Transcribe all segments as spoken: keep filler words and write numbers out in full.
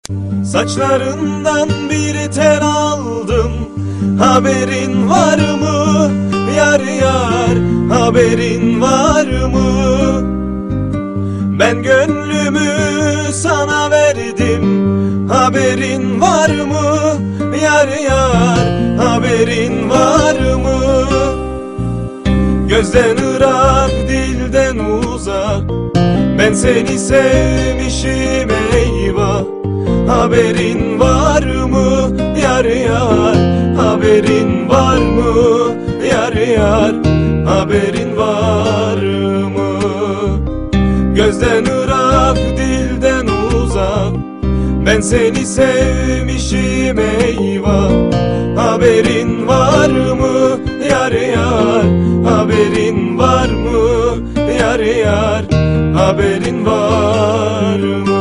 Saçlarından bir tel aldım, haberin var mı? Yar yar, haberin var mı? Ben gönlümü sana verdim, haberin var mı? Yar yar, haberin var mı? Gözden ırak, dilden uzak, ben seni sevmişim eyvah. Haberin var mı? Yar yar, haberin var mı? Yar yar, haberin var mı? Gözden ırak, dilden uzak, ben seni sevmişim eyvah. Haberin var mı? Yar yar, haberin var mı? Yar yar, haberin var mı?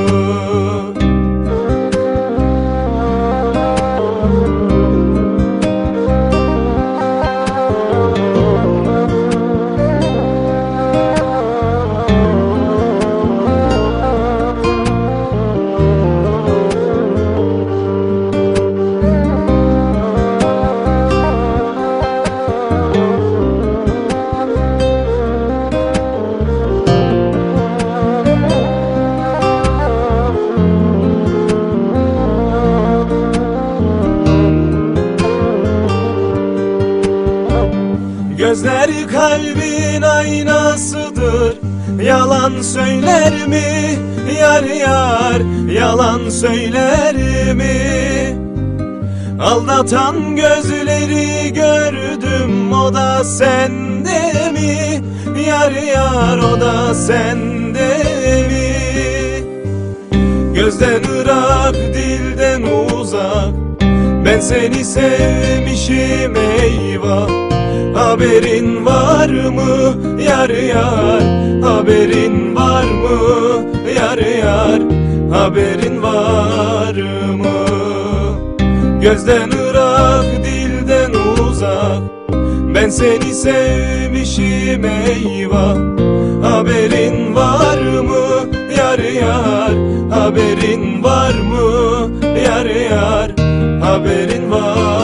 Gözler kalbin aynasıdır, yalan söyler mi? Yar yar, yalan söyler mi? Aldatan gözleri gördüm, o da sende mi? Yar yar, o da sende mi? Gözden ırak, dilden uzak, ben seni sevmişim eyvah. Haberin var mı? Yar yar, haberin var mı? Yar yar, haberin var mı? Gözden ırak, dilden uzak, ben seni sevmişim eyvah. Haberin var mı? Yar yar, haberin var mı? Yar yar, haberin var